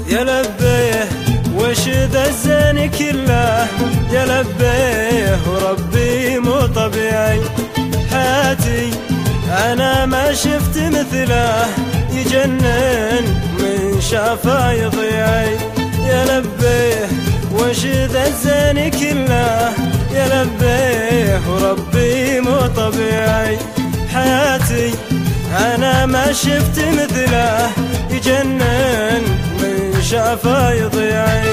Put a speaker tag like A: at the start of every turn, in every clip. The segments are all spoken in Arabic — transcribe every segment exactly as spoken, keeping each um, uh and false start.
A: يا لبيه وش ذا الزين كله، يا لبيه وربي مو طبيعي. حياتي أنا ما شفت مثله، يجنن من شافه يضيعي. يا لبيه وش ذا الزين كله، يا لبيه وربي مو طبيعي. حياتي أنا ما شفت مثله، يجنن من شافه يضيعي.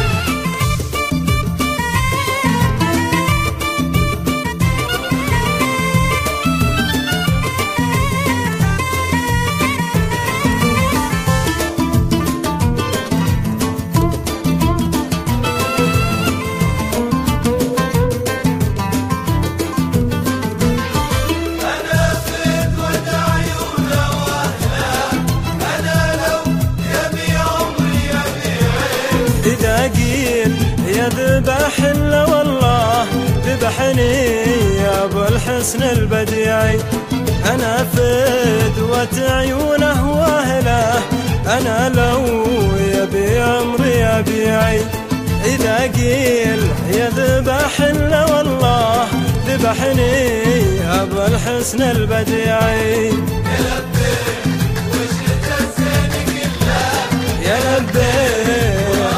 A: إذا قيل يذبح إلا والله ذبحني يا أبو الحسن البديعي. أنا فدوة عيونه وأهله، أنا لو يبي عمري أبيعي. إذا قيل يذبح إلا والله ذبحني يا أبو الحسن البديعي.
B: يا لبيه وش ذا الزين كله،
A: يا لبيه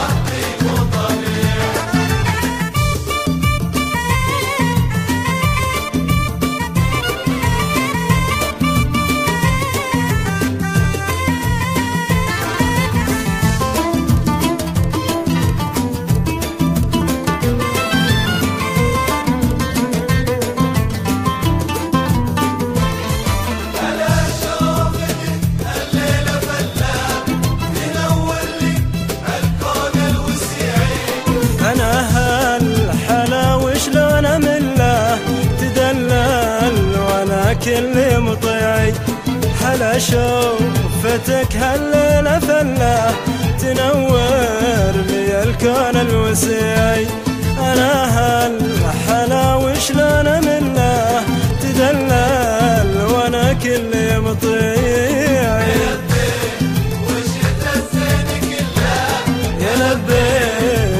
A: كل مطيعي. حلا شوفتك هالليلة فله، تنور لي الكون الوسيعي. أنا هالحلا وشلون منه تدلل وانا كل مطيعي.
B: يا لبيه وش ذا الزين كله،
A: يا لبيه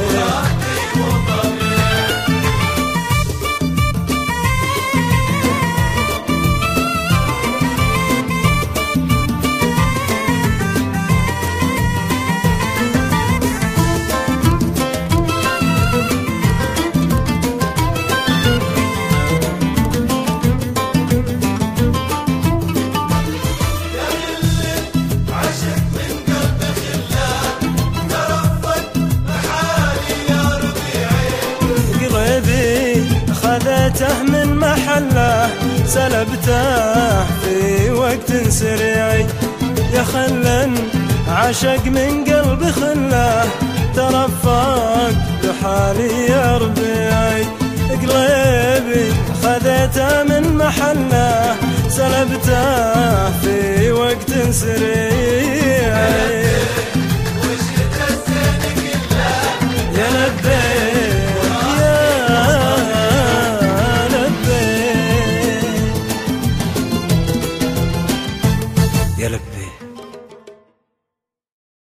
A: خذته من محله، سلبته في وقت سريعي. يا خلن عشق من قلب خله، ترفق بحالي يا ربيعي. قلبي خذته من محله، سلبته في وقت سريعي.